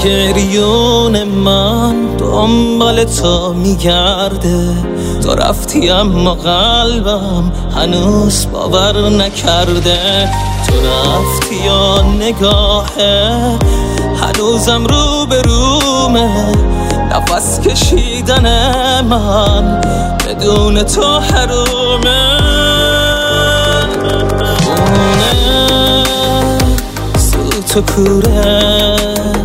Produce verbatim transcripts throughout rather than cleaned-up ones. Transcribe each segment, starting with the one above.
گریون من دنبال تو میگرده، تو رفتی اما قلبم هنوز باور نکرده. تو رفتی یا نگاهه هنوزم رو به رومه، نفس کشیدن من بدون تو حرومه. خونه سوت و کوره،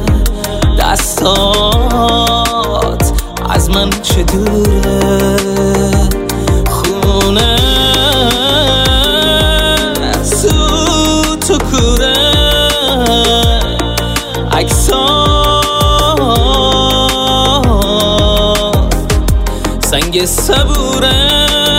دستات از من چه دوره. خونه سوت و کوره، عکسات سنگ صبوره.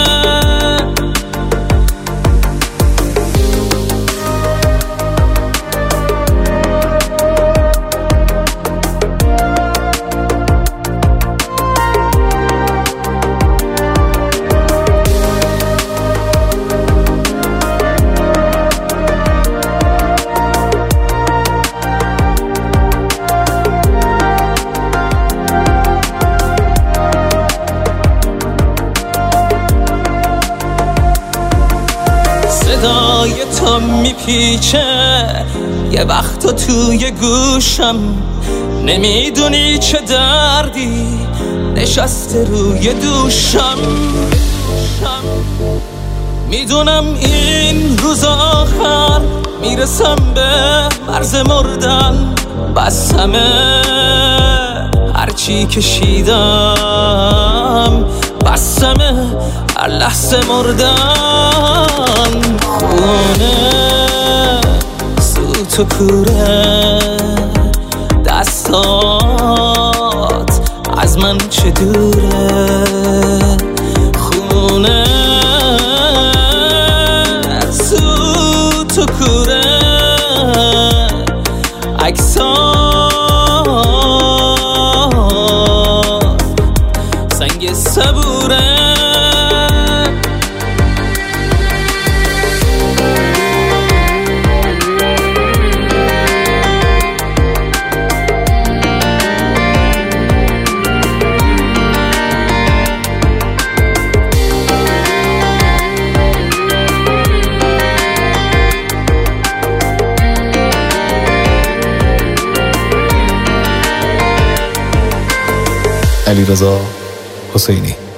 صدای تو میپیچه یه وقتا توی گوشم، نمیدونی چه دردی نشسته روی دوشم. میدونم این روز آخر میرسم به مرز مردن، بس همه هرچی کشیدم بس همه هر لحظه مردن. خونه سوت و کوره، دستات از من چه دوره. خونه سوت و کوره، عکسات سنگ صبوره. علیرضا حسینی.